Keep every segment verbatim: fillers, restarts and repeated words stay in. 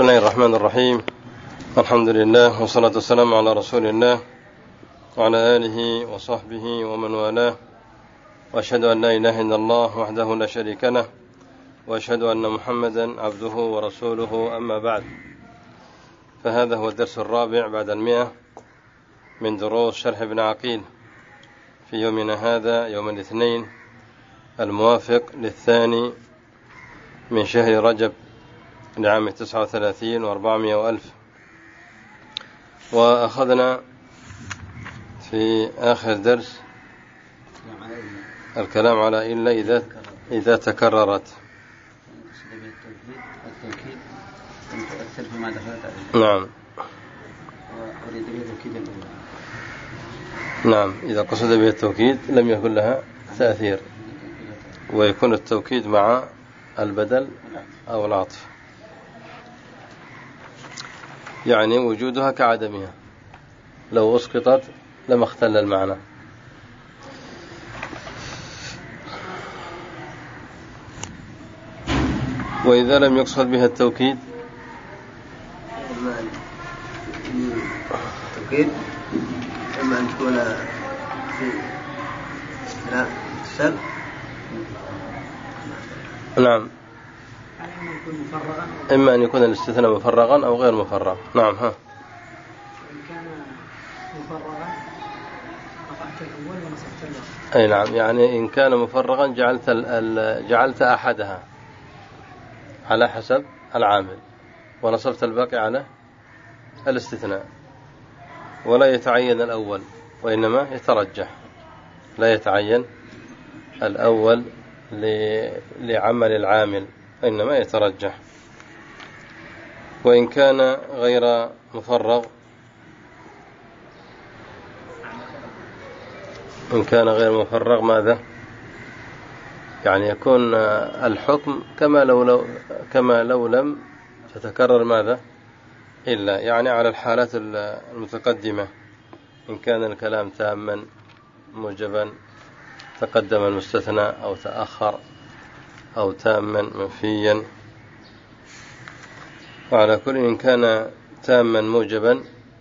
بسم الله الرحمن الرحيم. الحمد لله والصلاة والسلام على رسول الله وعلى آله وصحبه ومن والاه، وأشهد أن لا إله إلا الله وحده لا شريك له، وأشهد أن محمدا عبده ورسوله، أما بعد، فهذا هو الدرس الرابع بعد المئة من دروس شرح ابن عقيل في يومنا هذا، يوم الاثنين الموافق للثاني من شهر رجب لعام تسعة وثلاثين وأربعمائة وألف. وأخذنا في آخر درس الكلام على إلا إذا إذا تكررت. التوكيد تؤثر فيما دخلت عليه. نعم. وأريد به توكيد الأول. نعم، إذا قصد به التوكيد لم يكن لها تأثير، ويكون التوكيد مع البدل أو العطف، يعني وجودها كعدمها، لو أسقطت لما اختل المعنى. وإذا لم يقصد بها التوكيد التوكيد إما أن تكون في لا سب. نعم، إما أن يكون الاستثناء مفرغا أو غير مفرغ. نعم. ها إن كان مفرغا رفعت الأول ونصبت الآخر. أي نعم، يعني إن كان مفرغا جعلت ال جعلت أحدها على حسب العامل، ونصبت الباقي على الاستثناء، ولا يتعين الأول وإنما يترجح. لا يتعين الأول لعمل العامل، إنما يترجح. وإن كان غير مفرغ إن كان غير مفرغ ماذا؟ يعني يكون الحكم كما لو, لو كما لو لم تتكرر ماذا؟ إلا، يعني على الحالات المتقدمة، إن كان الكلام تاما موجبا تقدم المستثنى، أو تأخر، أو تاما منفيا. وعلى كل إن كان تاما موجبا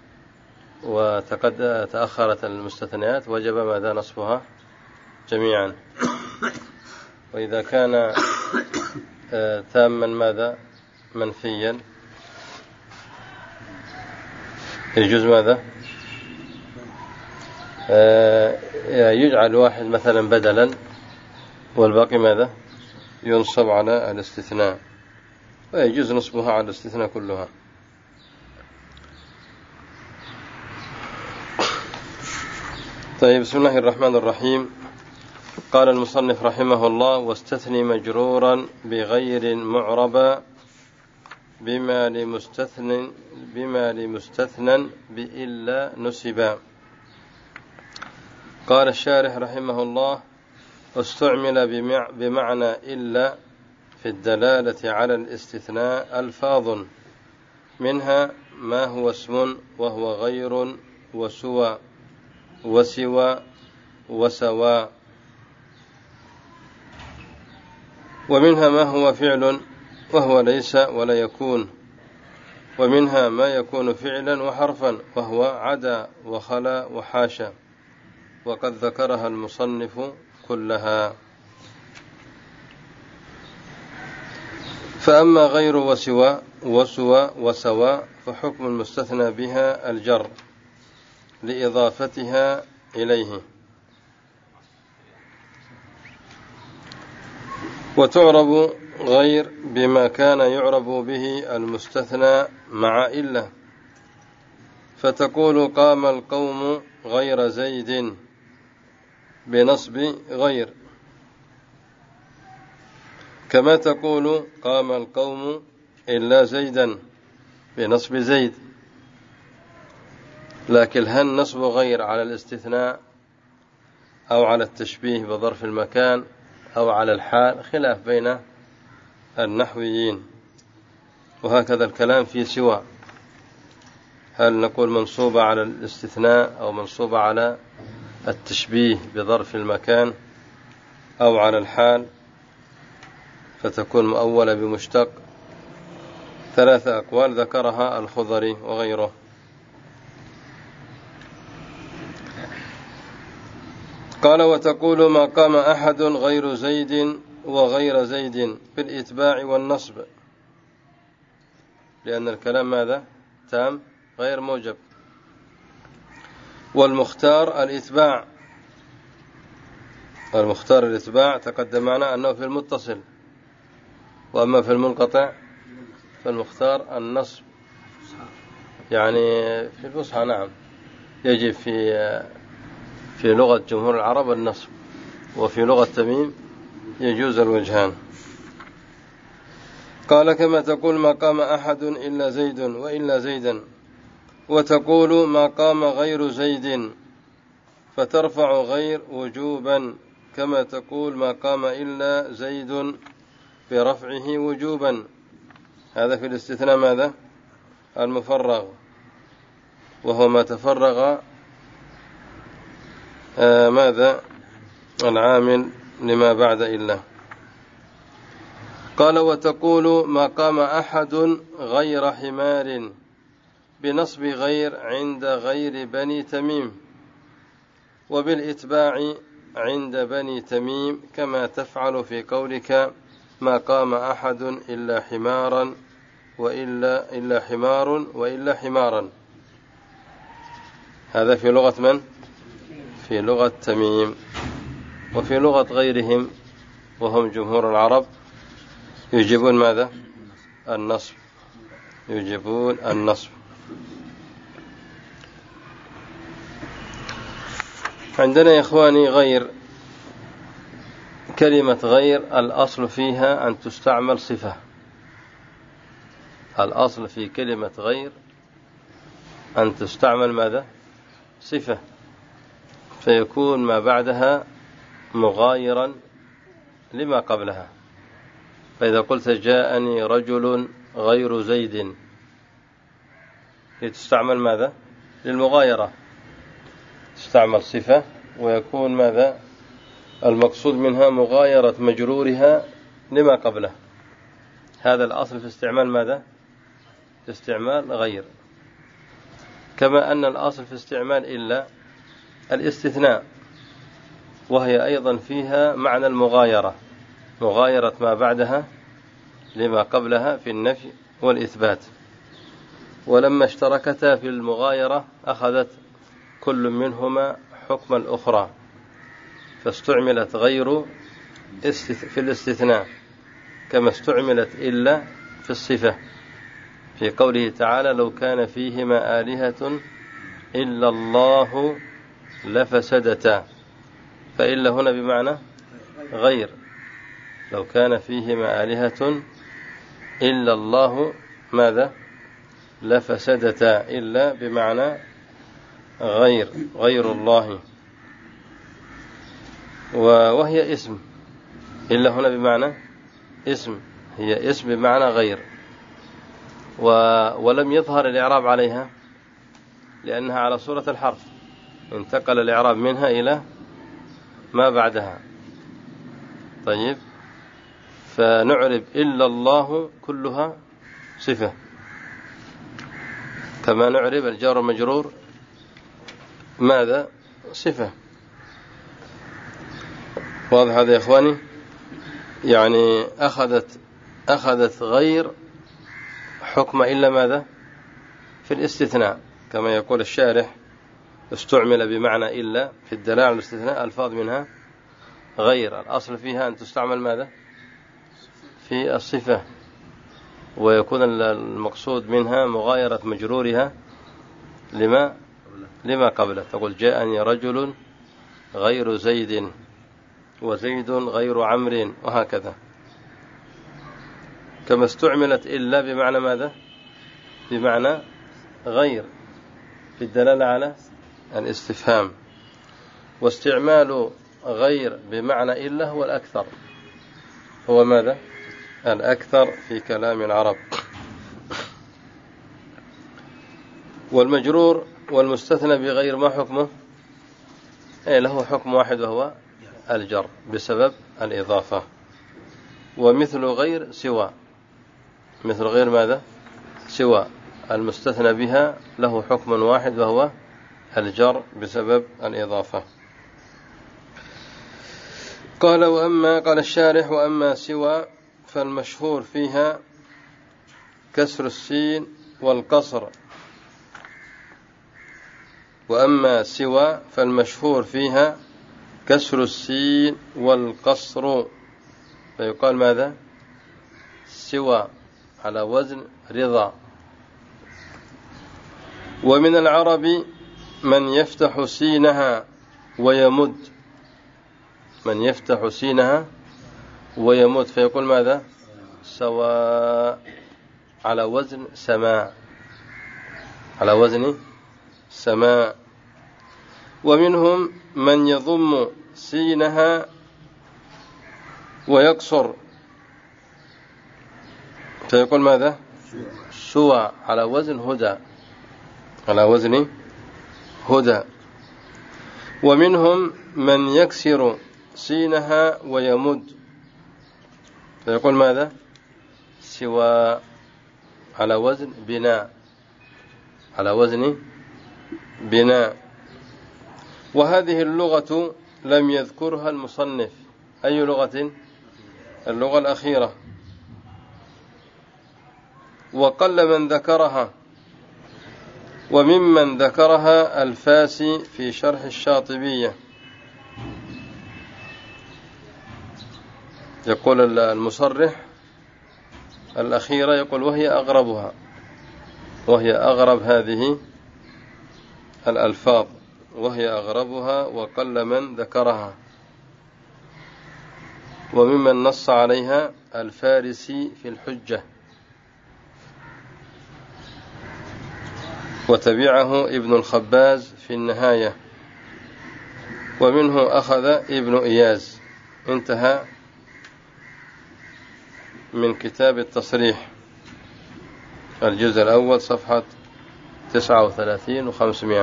وتقد تأخرت المستثنيات وجب ماذا؟ نصبها جميعا. وإذا كان تاما ماذا؟ منفيا، يجوز ماذا؟ يجعل واحد مثلا بدلا والباقي ماذا؟ ينصب على الاستثناء، ويجوز نصبها على الاستثناء كلها. طيب، بسم الله الرحمن الرحيم. قال المصنف رحمه الله: واستثني مجرورا بغير معربا بما لمستثن بما لمستثنى بإلا نسبا. قال الشارح رحمه الله: استعمل بمعنى إلا في الدلالة على الاستثناء ألفاظ، منها ما هو اسم وهو غير وسوى وسوى وسواء، ومنها ما هو فعل وهو ليس ولا يكون، ومنها ما يكون فعلا وحرفا وهو عدا وخلا وحاشا، وقد ذكرها المصنف كلها. فأما غير وسوى وسوى وسواء فحكم المستثنى بها الجر لإضافتها إليه، وتعرب غير بما كان يعرب به المستثنى مع إلا، فتقول قام القوم غير زيد بنصب غير، كما تقول قام القوم إلا زيدا بنصب زيد. لكن هل نصب غير على الاستثناء أو على التشبيه بظرف المكان أو على الحال؟ خلاف بين النحويين. وهكذا الكلام في سوى، هل نقول منصوبة على الاستثناء أو منصوبة على التشبيه بظرف المكان أو على الحال، فتكون مؤولة بمشتق ثلاثة أقوال ذكرها الخضري وغيره. قال وتقول ما قام أحد غير زيد وغير زيد بالإتباع والنصب، لأن الكلام ماذا؟ تام غير موجب. والمختار الإتباع، المختار الإتباع تقدم معنا أنه في المتصل، وأما في المنقطع فالمختار النصب، يعني في الفصحى نعم يجب في في لغة جمهور العرب النصب، وفي لغة تميم يجوز الوجهان. قال كما تقول ما قام أحد إلا زيد وإلا زيدا، وتقول ما قام غير زيد فترفع غير وجوبا، كما تقول ما قام إلا زيد برفعه وجوبا. هذا في الاستثناء ماذا؟ المفرغ، وهو ما تفرغ آه ماذا؟ العامل لما بعد إلا. قال وتقول ما قام أحد غير حمار بنصب غير عند غير بني تميم، وبالإتباع عند بني تميم، كما تفعل في قولك ما قام أحد إلا حمارا وإلا إلا حمار وإلا حمارا. هذا في لغة من؟ في لغة تميم. وفي لغة غيرهم وهم جمهور العرب يجيبون ماذا؟ النصب، يجيبون النصب. عندنا يا إخواني غير، كلمة غير الأصل فيها أن تستعمل صفة. الأصل في كلمة غير أن تستعمل ماذا؟ صفة، فيكون ما بعدها مغايرا لما قبلها. فإذا قلت جاءني رجل غير زيد تستعمل ماذا؟ للمغايرة، تستعمل صفة ويكون ماذا؟ المقصود منها مغايرة مجرورها لما قبله. هذا الأصل في استعمال ماذا؟ في استعمال غير. كما أن الأصل في استعمال إلا الاستثناء، وهي أيضا فيها معنى المغايرة، مغايرة ما بعدها لما قبلها في النفي والإثبات. ولما اشتركتا في المغايرة أخذت كل منهما حكم الأخرى، فاستعملت غير في الاستثناء كما استعملت إلا في الصفة، في قوله تعالى لو كان فيهما آلهة إلا الله لفسدتا، فإلا هنا بمعنى غير. لو كان فيهما آلهة إلا الله ماذا؟ لفسدتا، إلا بمعنى غير، غير الله. وهي اسم، إلا هنا بمعنى اسم، هي اسم بمعنى غير، ولم يظهر الإعراب عليها لأنها على صورة الحرف، انتقل الإعراب منها إلى ما بعدها. طيب، فنعرب إلا الله كلها صفة، كما نعرب الجار والمجرور ماذا؟ صفة. واضح هذا يا إخواني؟ يعني أخذت أخذت غير حكم إلا ماذا؟ في الاستثناء، كما يقول الشارح استعمل بمعنى إلا في الدلالة على الاستثناء ألفاظ منها غير، الأصل فيها أن تستعمل ماذا؟ في الصفة، ويكون المقصود منها مغايرة مجرورها لما لما قبله. تقول جاءني رجل غير زيد وزيد غير عمرو، وهكذا. كما استعملت إلا بمعنى ماذا؟ بمعنى غير في الدلالة على الاستفهام. واستعمال غير بمعنى إلا هو الأكثر، هو ماذا؟ الأكثر في كلام العرب. والمجرور والمستثنى بغير ما حكمه؟ أي له حكم واحد وهو الجر بسبب الإضافة. ومثل غير سوى، مثل غير ماذا؟ سوى المستثنى بها له حكم واحد وهو الجر بسبب الإضافة. قال وأما قال الشارح وأما سوى فالمشهور فيها كسر السين والقصر. وأما سوى فالمشهور فيها كسر السين والقصر، فيقال ماذا؟ سوى على وزن رضا. ومن العرب من يفتح سينها ويمد، من يفتح سينها ويمد فيقول ماذا؟ سواء على وزن سماء، على وزن سماء. ومنهم من يضم سينها ويقصر فيقول ماذا؟ سوى على وزن هدى، على وزن هدى. ومنهم من يكسر سينها ويمد فيقول ماذا؟ سوى على وزن بناء، على وزن بناء. وهذه اللغة لم يذكرها المصنف. أي لغة؟ اللغة الأخيرة. وقل من ذكرها، وممن ذكرها الفاسي في شرح الشاطبية. يقول المصرح الأخيرة، يقول وهي أغربها، وهي أغرب هذه الألفاظ، وهي أغربها وقل من ذكرها. وممن نص عليها الفارسي في الحجة، وتبعه ابن الخباز في النهاية، ومنه أخذ ابن إياز. انتهى من كتاب التصريح الجزء الأول صفحة تسعة وثلاثين وخمسمائة.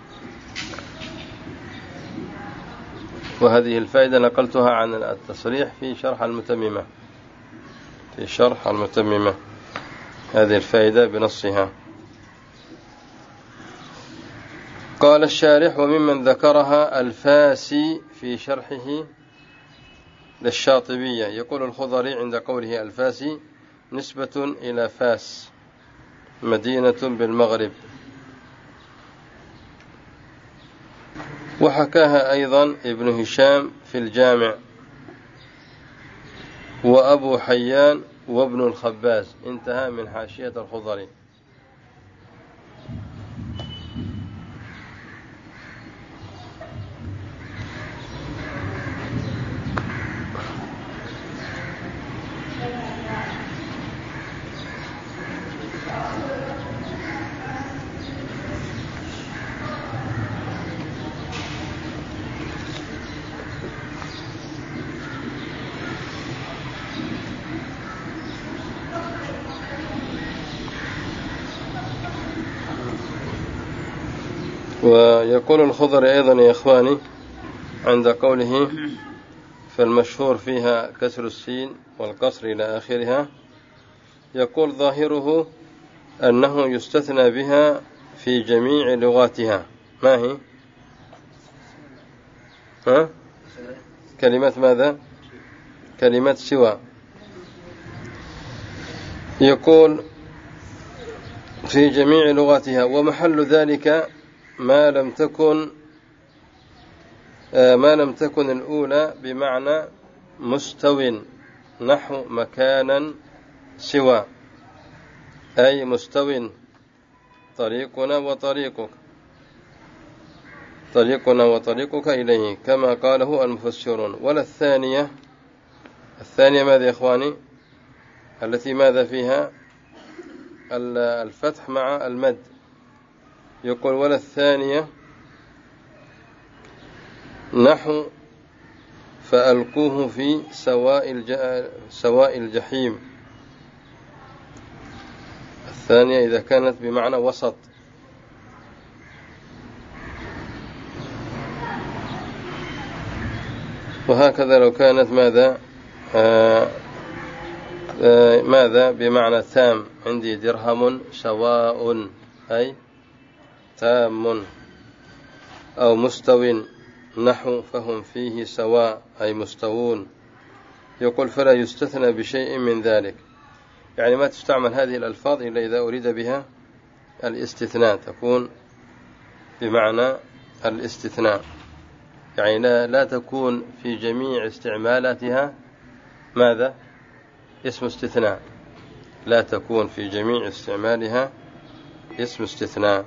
وهذه الفائدة نقلتها عن التصريح في شرح المتممة، في شرح المتممة هذه الفائدة بنصها. قال الشارح وممن ذكرها الفاسي في شرحه للشاطبية. يقول الخضري عند قوله الفاسي نسبة إلى فاس مدينة بالمغرب. وحكاها أيضا ابن هشام في الجامع، وأبو حيان وابن الخباز. انتهى من حاشية الخضري. ويقول الخضري أيضا يا إخواني عند قوله فالمشهور فيها كسر السين والقصر إلى آخرها، يقول ظاهره أنه يستثنى بها في جميع لغاتها. ما هي؟ ها؟ كلمة ماذا؟ كلمة سوى. يقول في جميع لغاتها، ومحل ذلك ما لم تكن ما لم تكن الأولى بمعنى مستو، نحو مكانا سوى، أي مستو طريقنا وطريقك، طريقنا وطريقك إليه كما قاله المفسرون. ولا الثانية، الثانية ماذا يا إخواني؟ التي ماذا فيها؟ الفتح مع المد. يقول ولا الثانية نحو فألقوه في سواء سواء الجحيم. الثانية إذا كانت بمعنى وسط. وهكذا لو كانت ماذا؟ آه ماذا بمعنى تام؟ عندي درهم سواء أي تام، أو مستو نحو فهم فيه سواء أي مستوون. يقول فلا يستثنى بشيء من ذلك، يعني ما تستعمل هذه الألفاظ إلا إذا أريد بها الاستثناء، تكون بمعنى الاستثناء، يعني لا, لا تكون في جميع استعمالاتها ماذا؟ اسم استثناء، لا تكون في جميع استعمالها اسم استثناء.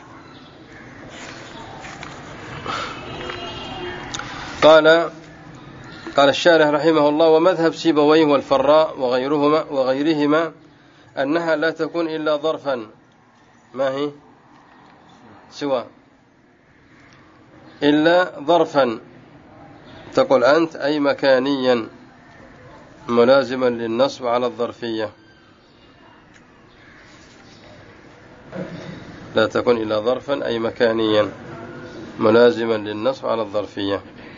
قال قال الشارح رحمه الله: ومذهب سيبويه والفراء وغيرهما وغيرهما أنها لا تكون إلا ظرفا. ما هي؟ سوى إلا ظرفا، تقول أنت أي مكانيا ملازما للنصب على الظرفية، لا تكون إلا ظرفا أي مكانيا ملازما للنصب على الظرفية.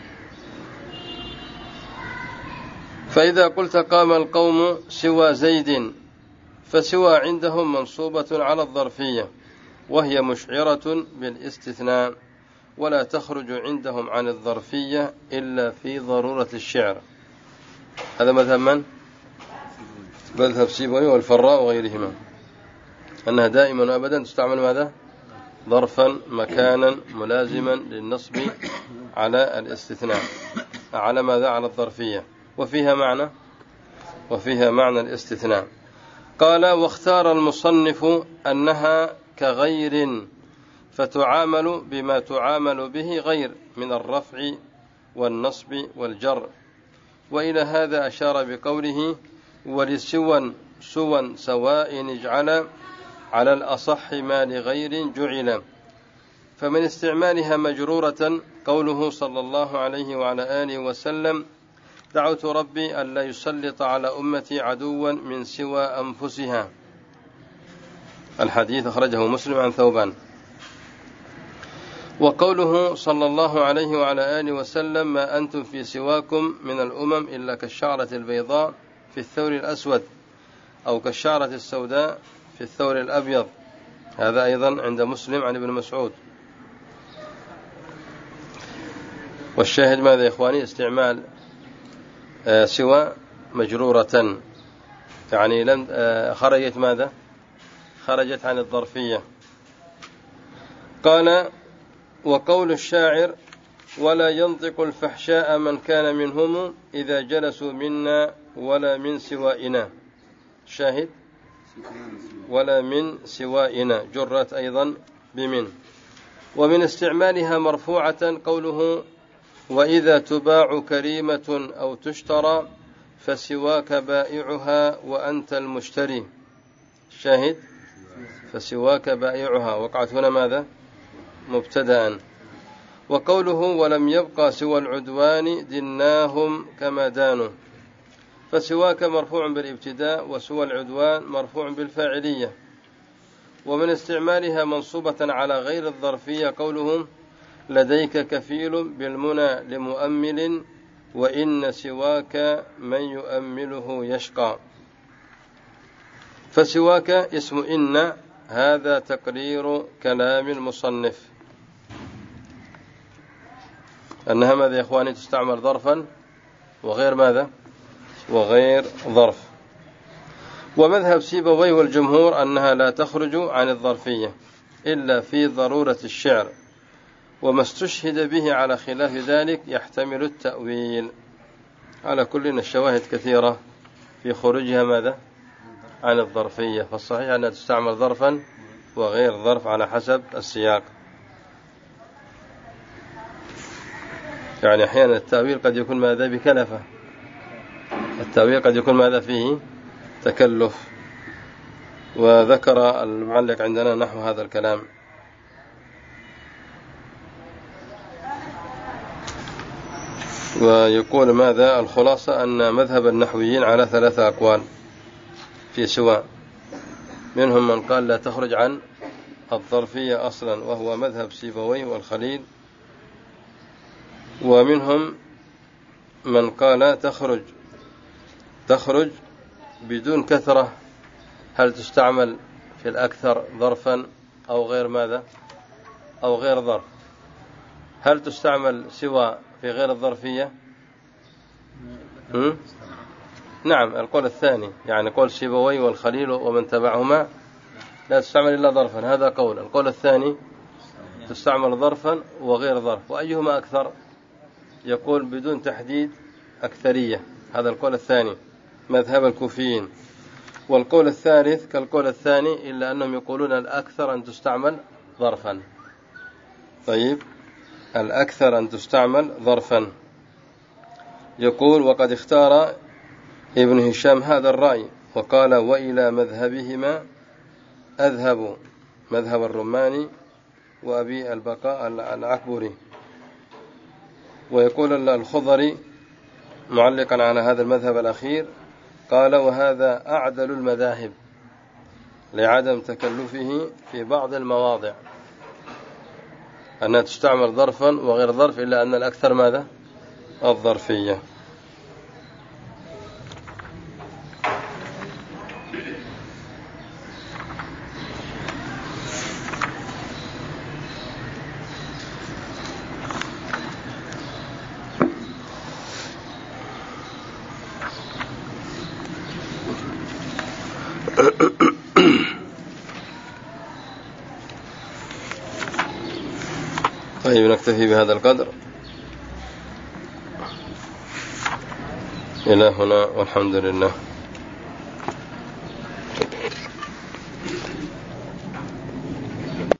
فإذا قلت قام القوم سوى زيد، فسوى عندهم منصوبة على الظرفية، وهي مشعرة بالاستثناء، ولا تخرج عندهم عن الظرفية إلا في ضرورة الشعر. هذا مذهب من؟ مذهب سيبويه والفراء وغيرهما، أنها دائما وأبدا تستعمل ماذا؟ ظرفا مكانا ملازما للنصب على الاستثناء، على ماذا؟ على الظرفية، وفيها معنى وفيها معنى الاستثناء. قال: واختار المصنف أنها كغير، فتعامل بما تعامل به غير من الرفع والنصب والجر. وإلى هذا أشار بقوله: ولسوى سوى سواء اجعل على الأصح ما لغير جعل. فمن استعمالها مجرورة قوله صلى الله عليه وعلى آله وسلم: دعوت ربي ألا يسلط على أمتي عدوا من سوى أنفسها. الحديث أخرجه مسلم عن ثوبان. وقوله صلى الله عليه وعلى آله وسلم: ما أنتم في سواكم من الأمم إلا كالشعرة البيضاء في الثور الأسود، أو كالشعرة السوداء في الثور الأبيض. هذا أيضا عند مسلم عن ابن مسعود. والشاهد ماذا يا إخواني؟ استعمال آه سوى مجرورة، يعني لم آه خرجت ماذا؟ خرجت عن الظرفية. قال: وقول الشاعر: ولا ينطق الفحشاء من كان منهم إذا جلسوا منا ولا من سوائنا. شاهد: ولا من سوائنا، جرت أيضا بمن. ومن استعمالها مرفوعة قوله: وإذا تباع كريمة أو تشترى فسواك بائعها وأنت المشتري. شاهد: فسواك بائعها، وقعت هنا ماذا؟ مبتدأ. وقوله: ولم يبقى سوى العدوان دناهم كما دانوا. فسواك مرفوع بالابتداء، وسوى العدوان مرفوع بالفاعلية. ومن استعمالها منصوبة على غير الظرفية قولهم: لديك كفيل بالمنى لمؤمل وإن سواك من يؤمله يشقى. فسواك اسم إن، هذا تقرير كلام المصنف أنها ماذا يا إخواني؟ تستعمل ظرفا وغير ماذا؟ وغير ظرف. ومذهب سيبويه والجمهور أنها لا تخرج عن الظرفية إلا في ضرورة الشعر، وما استشهد به على خلاف ذلك يحتمل التأويل. على كل الشواهد كثيرة في خروجها ماذا؟ عن الظرفية، فالصحيح أنها تستعمل ظرفا وغير ظرف على حسب السياق. يعني أحيانا التأويل قد يكون ماذا؟ بكلفة. التأويل قد يكون ماذا؟ فيه تكلف. وذكر المعلق عندنا نحو هذا الكلام. ويقول ماذا؟ الخلاصة أن مذهب النحويين على ثلاثة أقوال في سواء. منهم من قال لا تخرج عن الظرفية أصلا، وهو مذهب سيبويه والخليل. ومنهم من قال تخرج تخرج بدون كثرة هل تستعمل في الأكثر ظرفا أو غير ماذا أو غير ظرف؟ هل تستعمل سوى في غير الظرفية؟ هم؟ نعم القول الثاني، يعني قول سيبوي والخليل ومن تبعهما لا تستعمل إلا ظرفا، هذا قول. القول الثاني تستعمل ظرفا وغير ظرف، وأيهما أكثر؟ يقول بدون تحديد أكثرية، هذا القول الثاني مذهب الكوفيين. والقول الثالث كالقول الثاني إلا أنهم يقولون الأكثر أن تستعمل ظرفا. طيب الأكثر أن تستعمل ظرفا. يقول وقد اختار ابن هشام هذا الرأي وقال وإلى مذهبهما أذهب، مذهب الرماني وأبي البقاء العكبري. ويقول الخضري معلقا على هذا المذهب الأخير قال وهذا أعدل المذاهب لعدم تكلفه في بعض المواضع، أنها تستعمل ظرفا وغير ظرف، إلا أن الأكثر ماذا؟ الظرفية. طيب نكتفي بهذا القدر إلى هنا والحمد لله.